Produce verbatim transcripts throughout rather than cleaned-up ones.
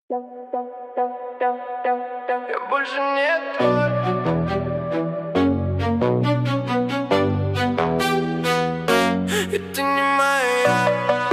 Я больше не твой. И ты не моя.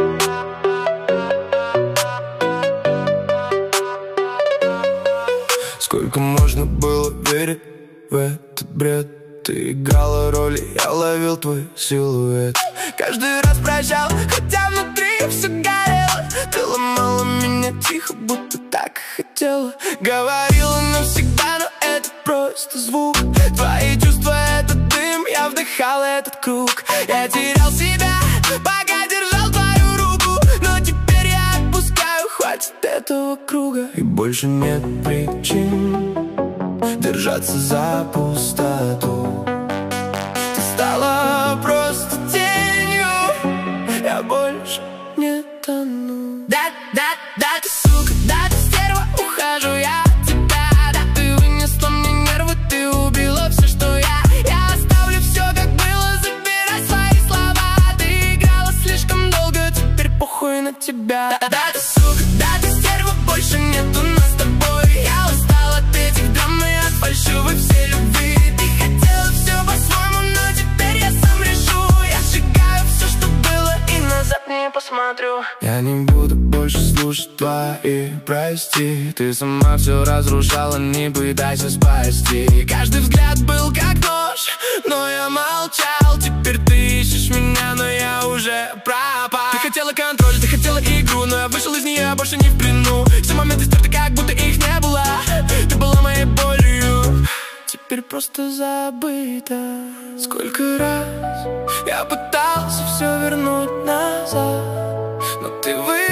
Сколько можно было верить в этот бред? Ты играла роли, я ловил твой силуэт. Каждый раз прощал, хотя внутри все горело. Ты ломала меня тихо, будто так хотела. Говорила навсегда, но это просто звук. Твои чувства — это дым, я вдыхал этот круг. Я терял себя, пока держал твою руку. Но теперь я отпускаю, хватит этого круга. И больше нет причин держаться за пустоту. Ты стала просто тенью, я больше не тону. Да, да, да, ты сука, да, ты стерва, ухожу я от тебя. Да, ты вынесла мне нервы, ты убила все, что я. Я оставлю все, как было, забирай свои слова. Ты играла слишком долго, теперь похуй на тебя. Да, да, ты сука, да, ты стерва, больше нету нас с тобой. Я устал от этих драм и от фальшивой всей любви. Ты хотела все по-своему, но теперь я сам решу. Я сжигаю все, что было, и назад не посмотрю. Я не буду больше слушать твои прости. Ты сама все разрушала, не пытайся спасти. Каждый взгляд был как нож, но я молчал. Теперь ты ищешь меня, но я уже пропал. Ты хотела контроль, ты хотела игру, но я вышел из нее, больше не в плену. Все моменты стерты, как будто их не было. Ты была моей болью, теперь просто забыто. Сколько раз я пытался все вернуть назад, но ты вы